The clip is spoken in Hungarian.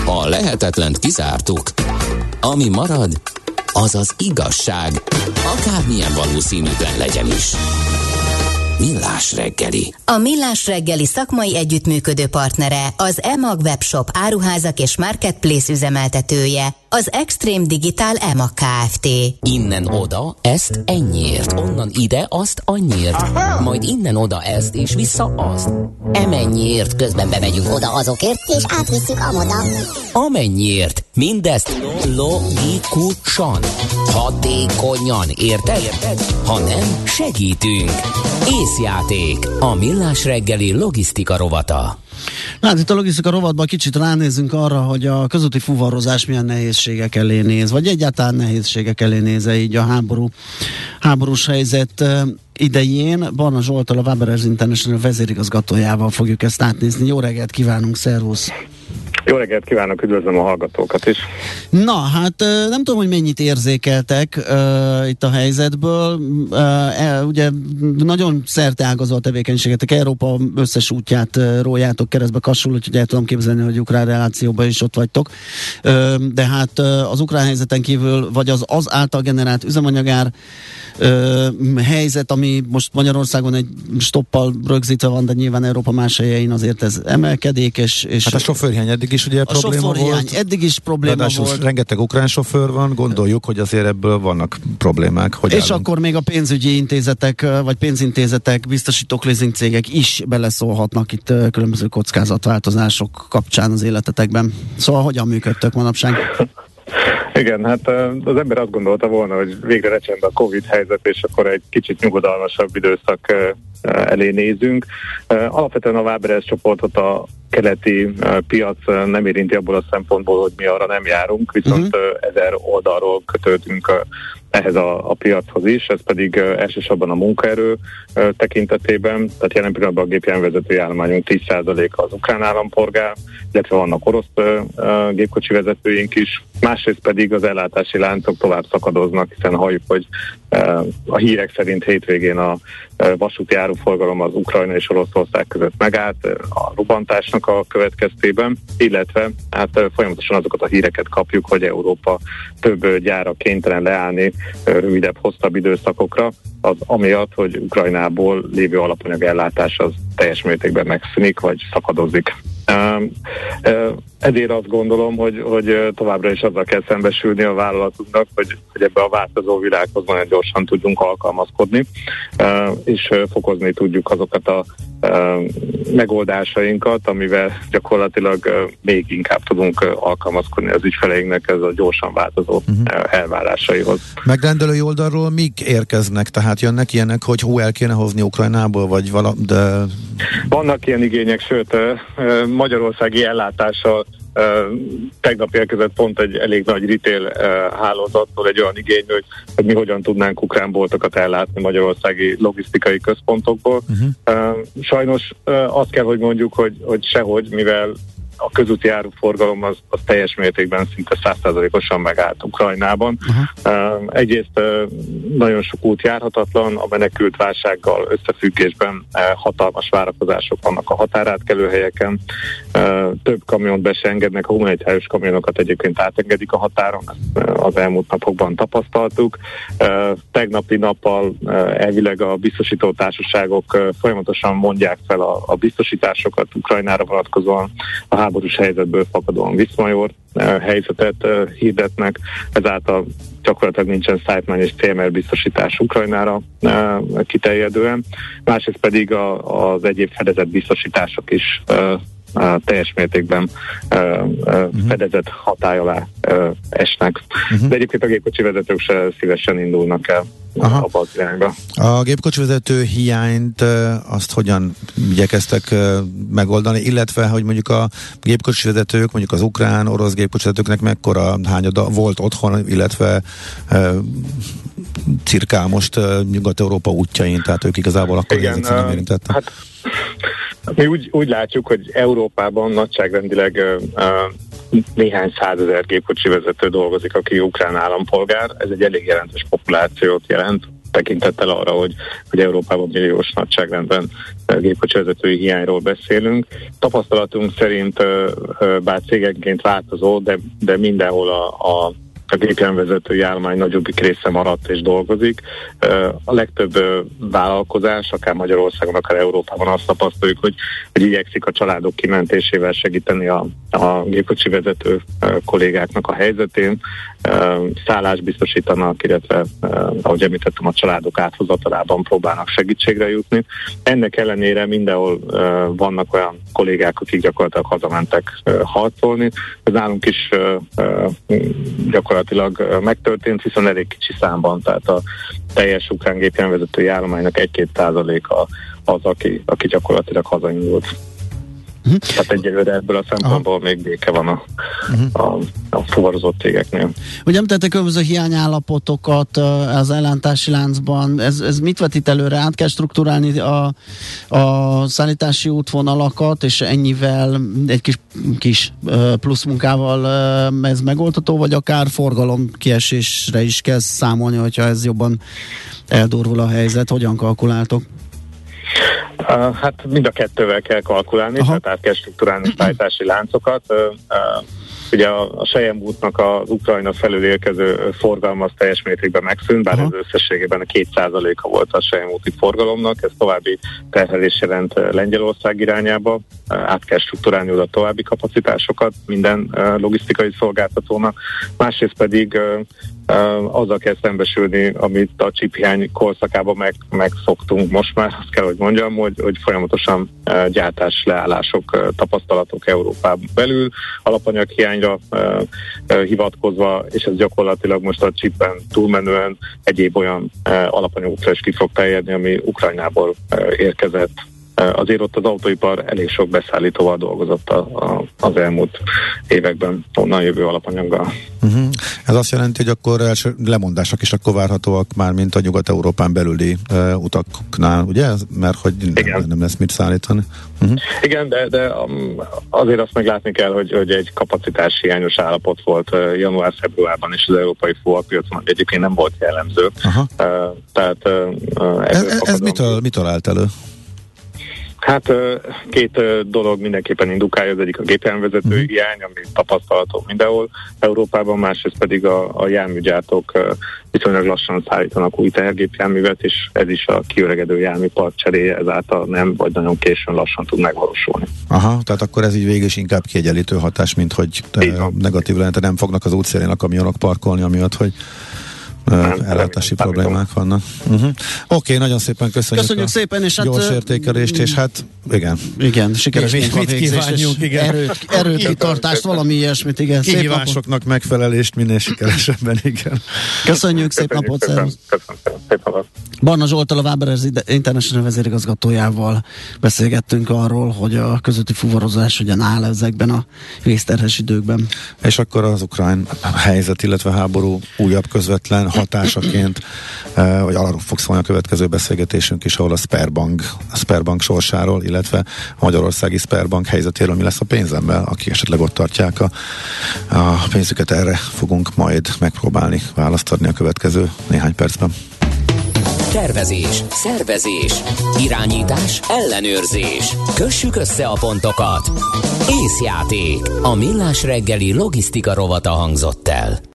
A lehetetlent kizártuk. Ami marad, az az igazság, akármilyen valószínűtlen legyen is. Millás reggeli. A Millás reggeli szakmai együttműködő partnere, az EMAG webshop áruházak és marketplace üzemeltetője, az Extreme Digital EMAG Kft. Innen oda, ezt ennyiért, onnan ide, azt annyiért, aha, majd innen oda ezt, és vissza azt. Emennyiért, közben bemegyünk oda azokért, és átvisszük amoda. Amennyiért, mindezt logikusan, hatékonyan, érted? Ha nem, segítünk. Észjáték, a Millás reggeli logisztika rovata. Hát itt a logisztika rovatban kicsit ránézzünk arra, hogy a közúti fuvarozás milyen nehézségek elé néz, vagy egyáltalán nehézségek elé néz így a háborús helyzet idején. Barna Zsolttal, a Waberers International vezérigazgatójával fogjuk ezt átnézni. Jó reggelt kívánunk, szervusz! Jó reggelt kívánok, üdvözlöm a hallgatókat is. Na, hát nem tudom, hogy mennyit érzékeltek itt a helyzetből. Ugye nagyon szerteágazó a tevékenységetek, Európa összes útját rójátok keresztbe kassul, úgyhogy el tudom képzelni, hogy ukrán relációban is ott vagytok. De hát az ukrán helyzeten kívül, vagy az által generált üzemanyagár helyzet, ami most Magyarországon egy stoppal rögzítve van, de nyilván Európa más helyein azért ez emelkedik, és hát a sofőrhiány eddig is ugye probléma volt. Eddig is probléma volt. Rengeteg ukrán sofőr van, gondoljuk, hogy azért ebből vannak problémák. Hogy és akkor még a pénzügyi intézetek, vagy pénzintézetek, biztosítók, leasing cégek is beleszólhatnak itt különböző kockázatváltozások kapcsán az életetekben. Szóval hogyan működtök manapság? Igen, hát az ember azt gondolta volna, hogy végre recsend a Covid helyzet, és akkor egy kicsit nyugodalmasabb időszak elé nézünk. Alapvetően a Waberers csoportot a keleti piac nem érinti abból a szempontból, hogy mi arra nem járunk, viszont 1000 oldalról kötődünk ehhez a piachoz is, ez pedig elsősorban a munkaerő tekintetében, tehát jelen pillanatban a gépjárművezetői állományunk 10% az ukrán állampolgár, illetve vannak orosz gépkocsi vezetőink is, másrészt pedig az ellátási láncok tovább szakadoznak, hiszen halljuk, hogy a hírek szerint hétvégén a vasúti áruforgalom az Ukrajna és Oroszország között megállt a robbantásnak a következtében, illetve hát folyamatosan azokat a híreket kapjuk, hogy Európa több gyára kénytelen leállni rövidebb, hosszabb időszakokra, az amiatt, hogy Ukrajnából lévő alapanyag ellátás az teljes mértékben megszűnik, vagy szakadozik. Ezért azt gondolom, hogy továbbra is azzal kell szembesülni a vállalatunknak, hogy ebbe a változó világhoz nagyon gyorsan tudjunk alkalmazkodni, és fokozni tudjuk azokat a megoldásainkat, amivel gyakorlatilag még inkább tudunk alkalmazkodni az ügyfeleinknek ez a gyorsan változó elvárásaihoz. Megrendelői oldalról mik érkeznek? Tehát jönnek ilyenek, hogy el kéne hozni Ukrajnából, vagy de... Vannak ilyen igények, sőt magyarországi ellátással tegnap érkezett pont egy elég nagy retail hálózattól egy olyan igény, hogy mi hogyan tudnánk ukrán boltokat ellátni magyarországi logisztikai központokból. Sajnos azt kell, hogy mondjuk, hogy sehogy, mivel a közúti áruforgalom az teljes mértékben szinte 100%-osan megállt Ukrajnában. Egyrészt nagyon sok út járhatatlan, a menekült válsággal összefüggésben hatalmas várakozások vannak a határátkelőhelyeken, több kamiont be se engednek, a humanitárius kamionokat egyébként átengedik a határon, ezt az elmúlt napokban tapasztaltuk. Tegnapi nappal elvileg a biztosító társaságok folyamatosan mondják fel a biztosításokat Ukrajnára vonatkozóan, a háborús helyzetből fakadóan viszmajor helyzetet hirdetnek, ezáltal gyakorlatilag nincsen szállítmány és CMR biztosítás Ukrajnára kiterjedően. Másrészt pedig az egyéb fedezett biztosítások is teljes mértékben fedezett hatály alá esnek. De egyébként a gépkocsi vezetők se szívesen indulnak el abba az irányba. A gépkocsivezető hiányt azt hogyan igyekeztek megoldani, illetve hogy mondjuk a gépkocsivezetők, mondjuk az ukrán, orosz gépkocsivezetőknek mekkora hányada volt otthon, illetve cirkál most Nyugat-Európa útjain, tehát ők igazából akkor nem érintettek. Hát, mi úgy látjuk, hogy Európában nagyságrendileg néhány százezer gépkocsi vezető dolgozik, aki ukrán állampolgár. Ez egy elég jelentős populációt jelent, tekintettel arra, hogy Európában milliós nagyságrendben gépkocsivezetői hiányról beszélünk. Tapasztalatunk szerint bár cégenként változó, de mindenhol a gépjárművezetői állomány nagyobbik része maradt és dolgozik. A legtöbb vállalkozás, akár Magyarországon, akár Európában azt tapasztaljuk, hogy igyekszik a családok kimentésével segíteni a gépkocsivezető kollégáknak a helyzetén. Szállást biztosítanak, illetve, ahogy említettem, a családok áthozatalában próbálnak segítségre jutni. Ennek ellenére mindenhol vannak olyan kollégák, akik gyakorlatilag hazamentek harcolni. Ez nálunk is gyakorlatilag megtörtént, hiszen elég kicsi számban, tehát a teljes ukrán gépjárművezetői állománynak 1-2% az, aki gyakorlatilag hazaindult. Tehát egyelőre ebből a szempontból még béke van a fuvarozott cégeknél. Ugye említettek különböző hiányállapotokat az ellátási láncban. Ez mit vetít előre? Át kell strukturálni a szállítási útvonalakat, és ennyivel egy kis plusz munkával ez megoldható, vagy akár forgalomkiesésre is kell számolni, hogyha ez jobban eldurvul a helyzet. Hogyan kalkuláltok? Hát mind a kettővel kell kalkulálni, tehát át kell struktúrálni szállítási láncokat. Ugye a Sejem útnak az Ukrajna felől érkező forgalma az teljes mértékben megszűnt, bár ez összességében a 2%-a volt a Sejem úti forgalomnak, ez további terhelés jelent Lengyelország irányába, át kell struktúrálni oda további kapacitásokat minden logisztikai szolgáltatónak, másrészt pedig azzal kell szembesülni, amit a chiphiány korszakában megszoktunk most már, azt kell, hogy mondjam, hogy folyamatosan gyártás leállások, tapasztalatok Európában belül, alapanyaghiányra hivatkozva, és ez gyakorlatilag most a chipen túlmenően egyéb olyan alapanyagokra is ki fog terjedni, ami Ukrajnából érkezett. Azért ott az autóipar elég sok beszállítóval dolgozott az elmúlt években onnan jövő alapanyaggal. Ez azt jelenti, hogy akkor első lemondások is akkor várhatóak már, mint a Nyugat-Európán belüli utaknál, ugye? Mert hogy nem lesz mit szállítani. Igen, de azért azt meglátni kell, hogy egy kapacitás hiányos állapot volt január-februárban is az európai fuvarpiacon, egyébként nem volt jellemző. Tehát ez mitől állt elő? Hát két dolog mindenképpen indukálja, az egyik a gépjárművezetői hiány, ami tapasztalható mindenhol Európában, másrészt pedig a járműgyártók viszonylag lassan szállítanak új tehergépjárművet, és ez is a kiöregedő járműpark cseréje ezáltal nem, vagy nagyon későn lassan tud megvalósulni. Tehát akkor ez így végül is inkább kiegyenlítő hatás, mint hogy negatív lenne, nem fognak az útszélén a kamionok parkolni, amiatt, hogy ellátási problémák vannak. Oké, nagyon szépen köszönjük szépen, és gyors értékelést, és hát igen, sikeres munkavégzést, erőt, kitartást, valami ilyesmit, igen. Kihívásoknak megfelelést minél sikeresebben, igen. Köszönjük, szép napot, szervusz! Barna Zsolttal, a Waberers International vezérigazgatójával beszélgettünk arról, hogy a közötti fuvarozás hogyan áll ezekben a vészterhes időkben. És akkor az ukrán helyzet, illetve háború újabb közvetlen hatásaként, vagy arról fog szólni a következő beszélgetésünk is, ahol a Sberbank sorsáról, illetve a magyarországi Sberbank helyzetéről, mi lesz a pénzemmel, akik esetleg ott tartják a pénzüket, erre fogunk majd megpróbálni választ adni a következő néhány percben. Tervezés, szervezés, irányítás, ellenőrzés. Kössük össze a pontokat. Észjáték. A Millás reggeli logisztika rovata hangzott el.